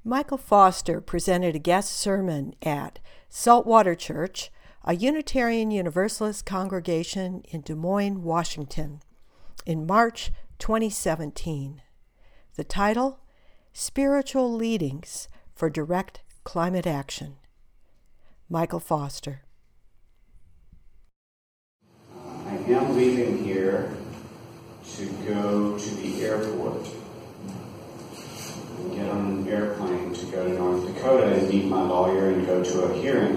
Michael Foster presented a guest sermon at Saltwater Church, a Unitarian Universalist congregation in Des Moines, Washington, in March 2017. The title, Spiritual Leadings for Direct Climate Action. Michael Foster. I am leaving here to go to the airport and get on an airplane to go to North Dakota and meet my lawyer and go to a hearing.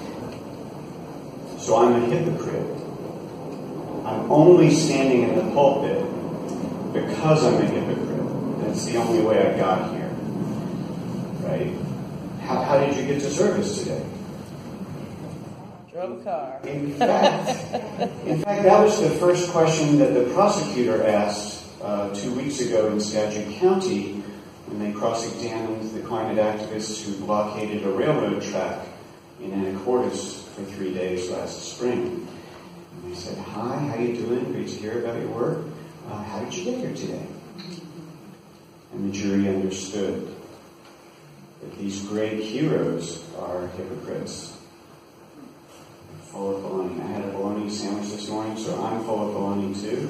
So I'm a hypocrite. I'm only standing in the pulpit because I'm a hypocrite. That's the only way I got here. Right? How did you get to service today? Drove a car. In fact, that was the first question that the prosecutor asked 2 weeks ago in Skagit County when they cross-examined the climate activists who blockaded a railroad track in Anacortes for 3 days last spring. And they said, "Hi, how you doing? Great to hear about your work. How did you get here today?" And the jury understood that these great heroes are hypocrites. Full of bologna. I had a bologna sandwich this morning, so I'm full of bologna too.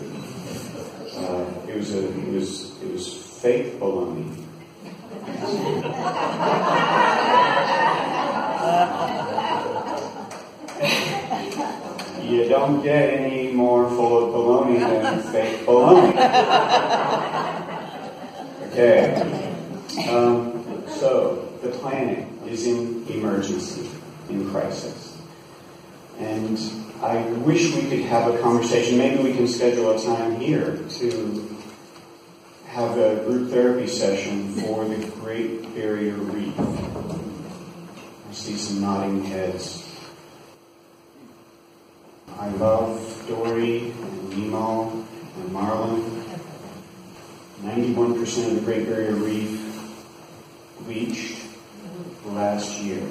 It was fake bologna. You don't get any more full of bologna than fake bologna. Okay. So the planet is in emergency, in crisis. And I wish we could have a conversation. Maybe we can schedule a time here to have a group therapy session for the Great Barrier Reef. I see some nodding heads. I love Dory and Nemo and Marlin. 91% of the Great Barrier Reef bleached last year.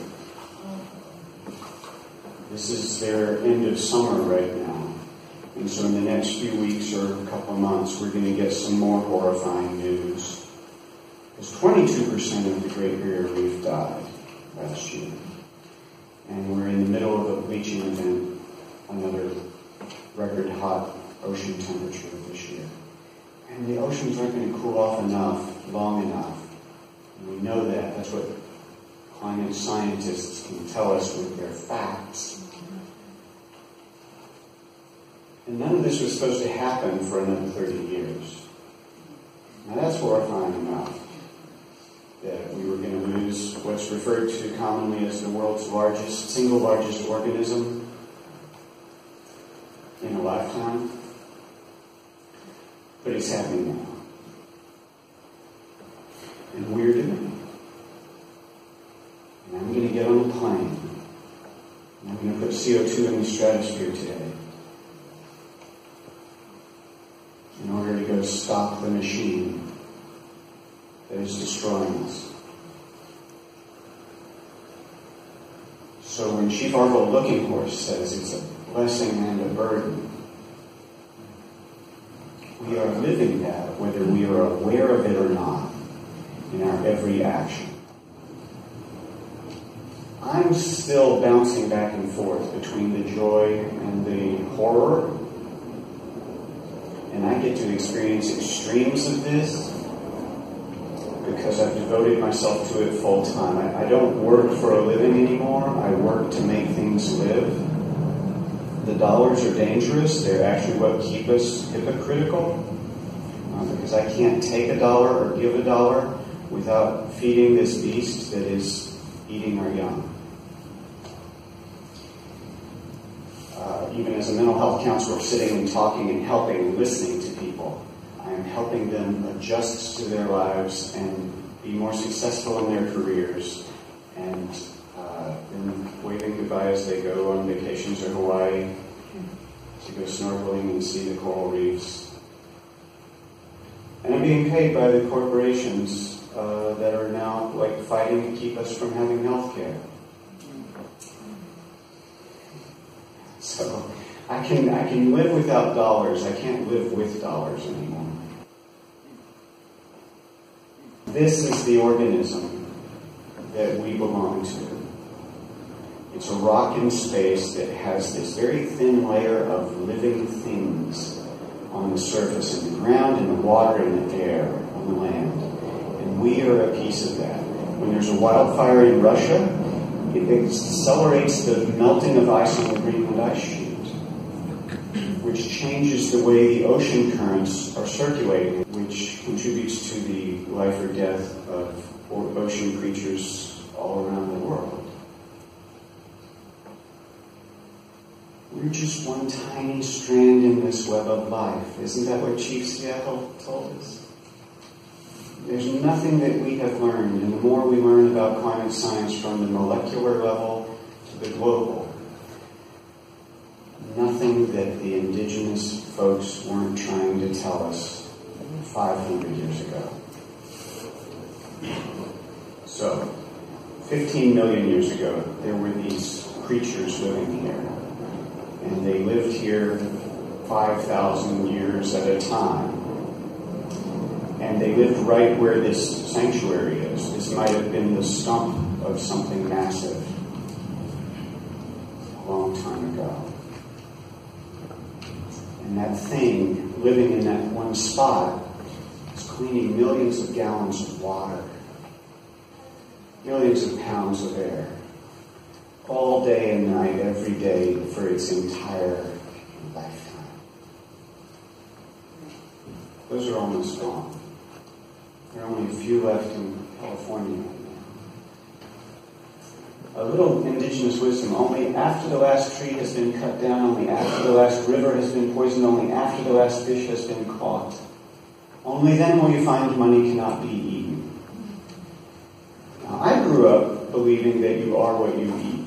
This is their end of summer right now. And so in the next few weeks or a couple of months, we're going to get some more horrifying news. Because 22% of the Great Barrier Reef died last year. And we're in the middle of a bleaching event, another record hot ocean temperature this year. And the oceans aren't going to cool off long enough. And we know that. That's what climate scientists can tell us with their facts. And none of this was supposed to happen for another 30 years. Now that's horrifying enough, that we were going to lose what's referred to commonly as the world's single largest organism in a lifetime. But it's happening now. And we're doing it. And I'm going to get on a plane. And I'm going to put CO2 in the stratosphere today in order to go stop the machine that is destroying us. So when Chief Arvil Looking Horse says it's a blessing and a burden, we are living that whether we are aware of it or not in our every action. I'm still bouncing back and forth between the joy and the horror. And I get to experience extremes of this because I've devoted myself to it full time. I don't work for a living anymore. I work to make things live. The dollars are dangerous. They're actually what keep us hypocritical. Because I can't take a dollar or give a dollar without feeding this beast that is eating our young. Even as a mental health counselor, sitting and talking and helping and listening to people, I am helping them adjust to their lives and be more successful in their careers, and waving goodbye as they go on vacations to Hawaii to go snorkeling and see the coral reefs. And I'm being paid by the corporations that are now fighting to keep us from having health care. So I can live without dollars. I can't live with dollars anymore. This is the organism that we belong to. It's a rock in space that has this very thin layer of living things on the surface, in the ground, in the water, in the air, on the land. And we are a piece of that. When there's a wildfire in Russia, it accelerates the melting of ice on the Greenland ice sheet, which changes the way the ocean currents are circulating, which contributes to the life or death of ocean creatures all around the world. We're just one tiny strand in this web of life. Isn't that what Chief Seattle told us? There's nothing that we have learned, and the more we learn about climate science from the molecular level to the global, nothing that the indigenous folks weren't trying to tell us 500 years ago. So, 15 million years ago, there were these creatures living here. And they lived here 5,000 years at a time. And they lived right where this sanctuary is. This might have been the stump of something massive a long time ago. And that thing living in that one spot is cleaning millions of gallons of water, millions of pounds of air, all day and night, every day, for its entire lifetime. Those are almost gone. There are only a few left in California right now. A little indigenous wisdom: only after the last tree has been cut down, only after the last river has been poisoned, only after the last fish has been caught, only then will you find money cannot be eaten. Now, I grew up believing that you are what you eat.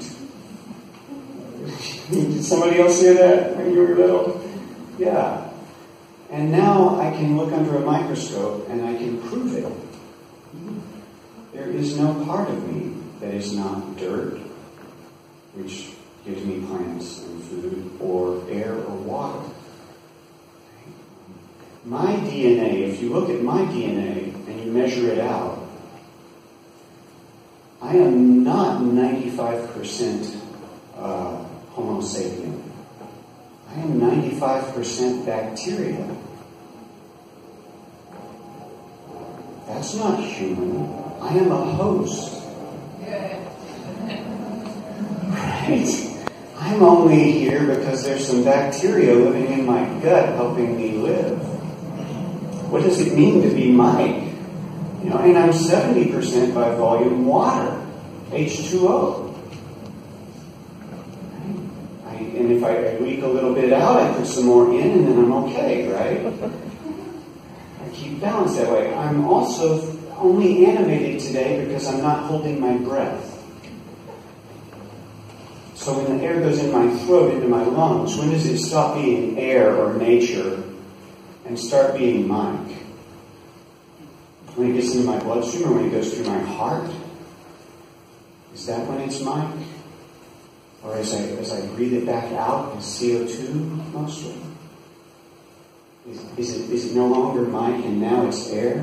Did somebody else hear that when you were little? Yeah. And now I can look under a microscope and I can prove it. There is no part of me that is not dirt, which gives me plants and food, or air or water. My DNA, if you look at my DNA and you measure it out, I am not 95% Homo sapien. I am 95% bacteria. That's not human. I am a host. Right? I'm only here because there's some bacteria living in my gut helping me live. What does it mean to be Mike? And I'm 70% by volume water, H2O. And if I leak a little bit out, I put some more in, and then I'm okay, right? I keep balance that way. I'm also only animated today because I'm not holding my breath. So when the air goes in my throat, into my lungs, when does it stop being air or nature and start being Mike? When it gets into my bloodstream or when it goes through my heart? Is that when it's Mike? Or as I breathe it back out as CO2 mostly? Is it no longer Mike and now it's air?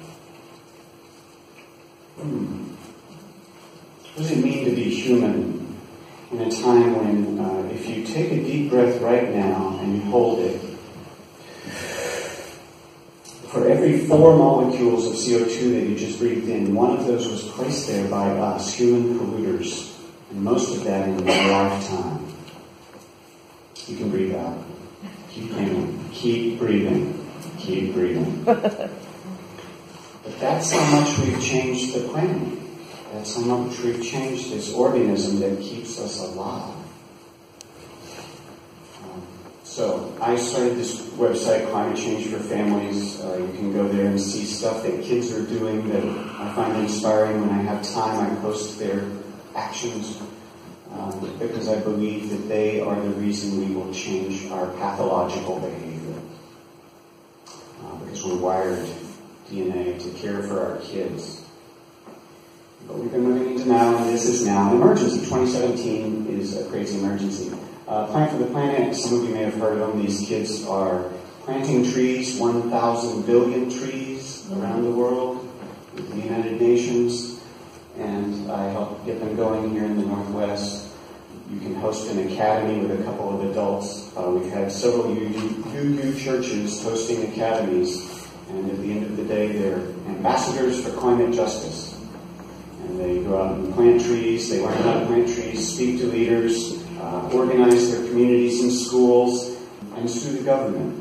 What does it mean to be human in a time when if you take a deep breath right now and you hold it, for every 4 molecules of CO2 that you just breathed in, one of those was placed there by us, human polluters. And most of that in my lifetime. You can breathe out. Keep breathing. Keep breathing. Keep breathing. But that's how much we've changed the planet. That's how much we've changed this organism that keeps us alive. So I started this website, Climate Change for Families. You can go there and see stuff that kids are doing that I find inspiring. When I have time, I post their actions because I believe that they are the reason we will change our pathological behavior. Because we're wired DNA to care for our kids. But we've been moving into now, and this is now an emergency. 2017 is a crazy emergency. Plant for the Planet, some of you may have heard of them. These kids are planting trees, 1,000 billion trees around the world with the United Nations. and I help get them going here in the Northwest. You can host an academy with a couple of adults. We've had several UU churches hosting academies, and at the end of the day, they're ambassadors for climate justice. And they go out and plant trees, they learn how to plant trees, speak to leaders, organize their communities and schools, and sue the government.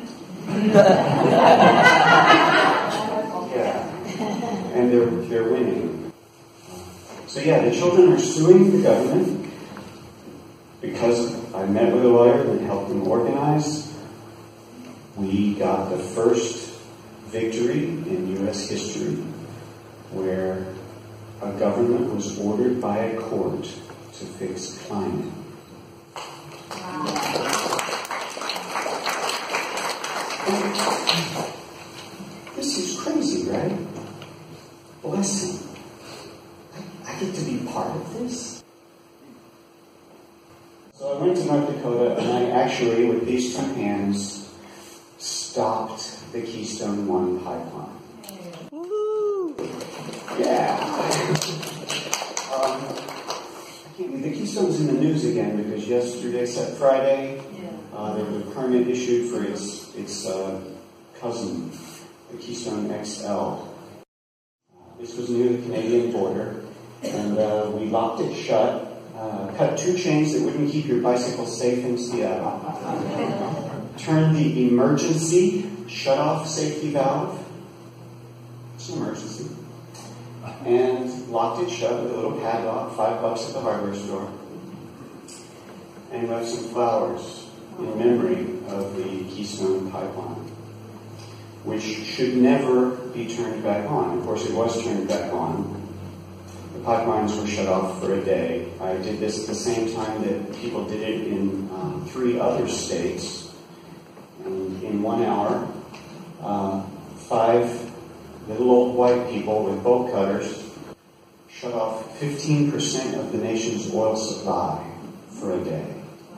Yeah, and they're winning. So yeah, the children are suing the government because I met with a lawyer and helped them organize. We got the first victory in U.S. history where a government was ordered by a court to fix climate. This is crazy, right? Blessing. I get to be part of this. So I went to North Dakota and I actually, with these two hands, stopped the Keystone 1 pipeline. Woo! Yeah. The Keystone's in the news again because Friday, there was a permit issued for its cousin, the Keystone XL. This was near the Canadian border, and we locked it shut, cut two chains that wouldn't keep your bicycle safe in Seattle, turned the emergency shut-off safety valve, it's an emergency, and locked it shut with a little padlock, $5 at the hardware store, and left some flowers in memory of the Keystone pipeline, which should never be turned back on. Of course, it was turned back on. The pipelines were shut off for a day. I did this at the same time that people did it in 3 other states. And in 1 hour, 5 little old white people with bolt cutters shut off 15% of the nation's oil supply for a day.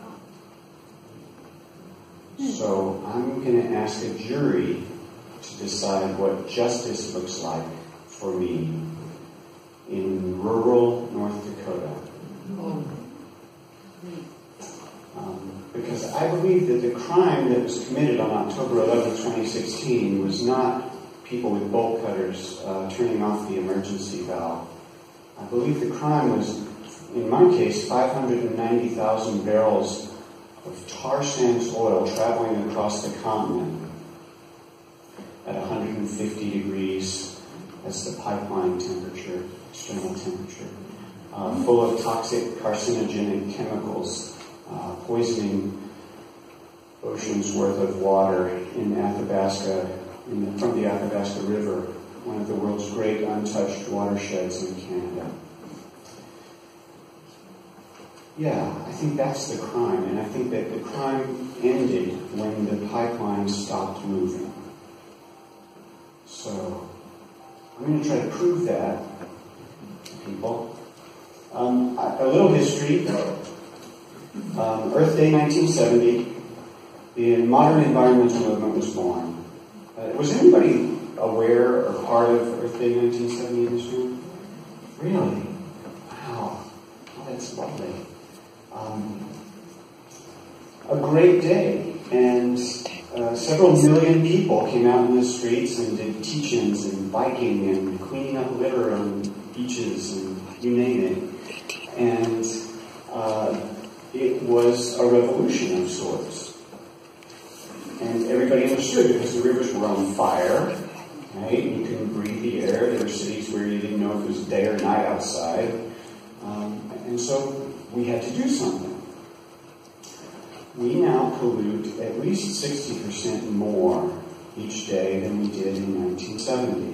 So I'm going to ask a jury to decide what justice looks like for me in rural North Dakota. Because I believe that the crime that was committed on October 11, 2016 was not people with bolt cutters turning off the emergency valve. I believe the crime was, in my case, 590,000 barrels of tar sands oil traveling across the continent at 150 degrees. That's the pipeline temperature, external temperature, full of toxic carcinogenic chemicals, poisoning oceans worth of water in Athabasca, from the Athabasca River, one of the world's great untouched watersheds in Canada. Yeah, I think that's the crime, and I think that the crime ended when the pipeline stopped moving. So, I'm going to try to prove that to people. A little history. Earth Day 1970, the modern environmental movement was born. Was anybody aware or part of Earth Day 1970 in this room? Really? Wow. Oh, that's lovely. A great day, and several million people came out in the streets and did teach-ins and biking and cleaning up litter on beaches and you name it. And it was a revolution of sorts. And everybody understood because the rivers were on fire, right? You couldn't breathe the air. There were cities where you didn't know if it was day or night outside. And so we had to do something. We now pollute at least 60% more each day than we did in 1970.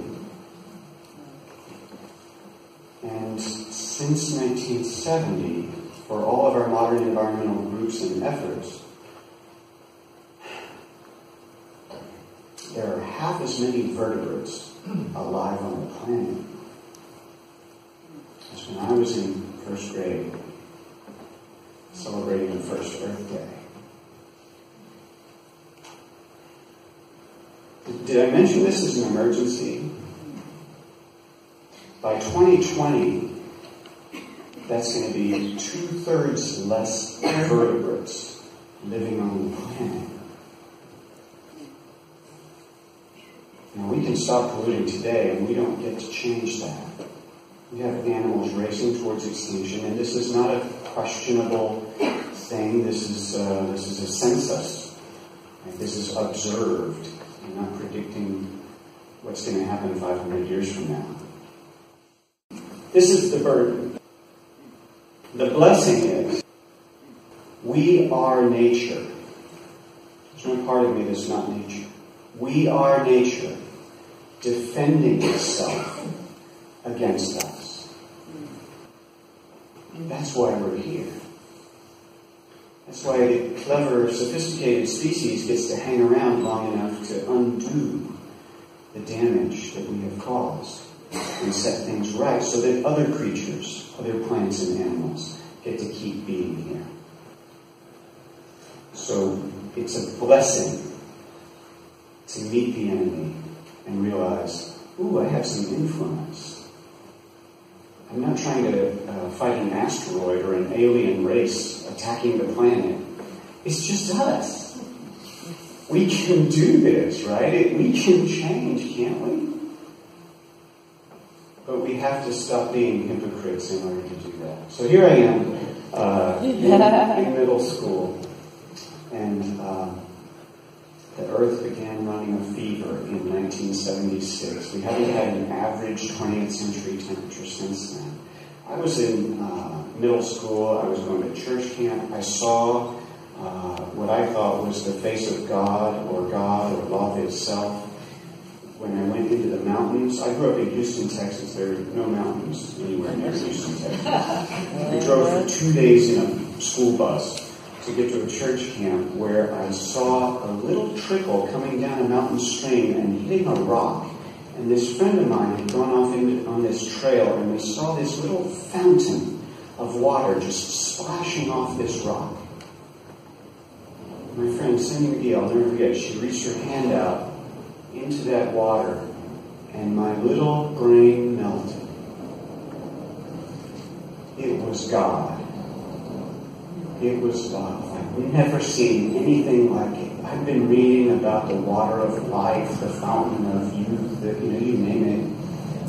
And since 1970, for all of our modern environmental groups and efforts, there are half as many vertebrates alive on the planet as when I was in first grade, celebrating the first Earth Day. Did I mention this as an emergency? By 2020, that's going to be 2/3 less vertebrates living on the planet. Now, we can stop polluting today, and we don't get to change that. We have animals racing towards extinction, and this is not a questionable thing. This is a census. Right? This is observed. I'm not predicting what's going to happen 500 years from now. This is the burden. The blessing is, we are nature. There's no part of me that's not nature. We are nature, defending itself against us. That's why we're here. That's why a clever, sophisticated species gets to hang around long enough to undo the damage that we have caused and set things right so that other creatures, other plants and animals, get to keep being here. So it's a blessing to meet the enemy and realize, ooh, I have some influence. I'm not trying to fight an asteroid or an alien race attacking the planet. It's just us. We can do this, right? We can change, can't we? But we have to stop being hypocrites in order to do that. So here I am in middle school, and the Earth began running a fever in 1976. We haven't had an average 20th century temperature since then. I was in middle school. I was going to church camp. I saw what I thought was the face of God or love itself. When I went into the mountains, I grew up in Houston, Texas. There are no mountains anywhere near Houston, Texas. We drove for 2 days in a school bus to get to a church camp where I saw a little trickle coming down a mountain stream and hitting a rock. And this friend of mine had gone off on this trail, and we saw this little fountain of water just splashing off this rock. My friend Cindy McGee, I'll never forget, she reached her hand out into that water, and my little brain melted. It was God. It was love. I've never seen anything like it. I've been reading about the water of life, the fountain of youth, you name it.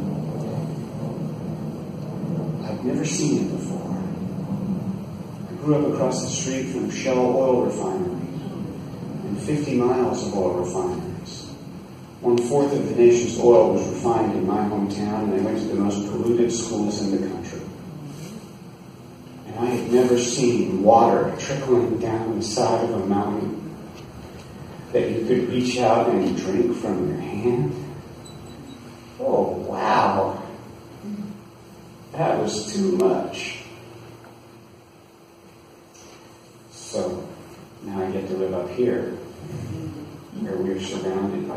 I've never seen it before. I grew up across the street from Shell oil refineries and 50 miles of oil refineries. 1/4 of the nation's oil was refined in my hometown, and they went to the most polluted schools in the country. And I had never seen water trickling down the side of a mountain that you could reach out and drink from your hand. Oh, wow. That was too much. So now I get to live up here, where we're surrounded by